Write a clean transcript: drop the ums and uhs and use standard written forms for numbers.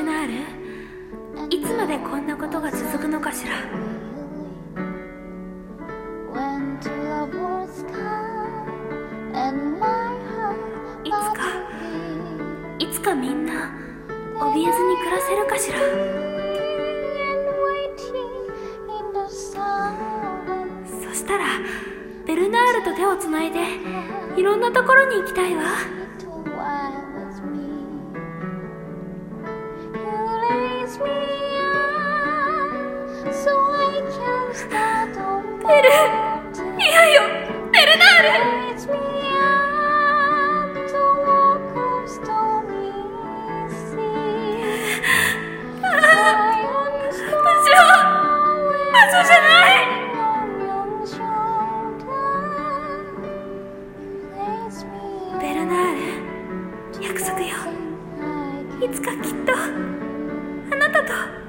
ナール、いつまでこんなことが続くのかしら。いつかみんな怯えずに暮らせるかしら。そしたらベルナールと手をつないでいろんなところに行きたいわ。ベル、いやよ、ベルナール。場所じゃない。ベルナール、約束よ。いつかきっとあなたと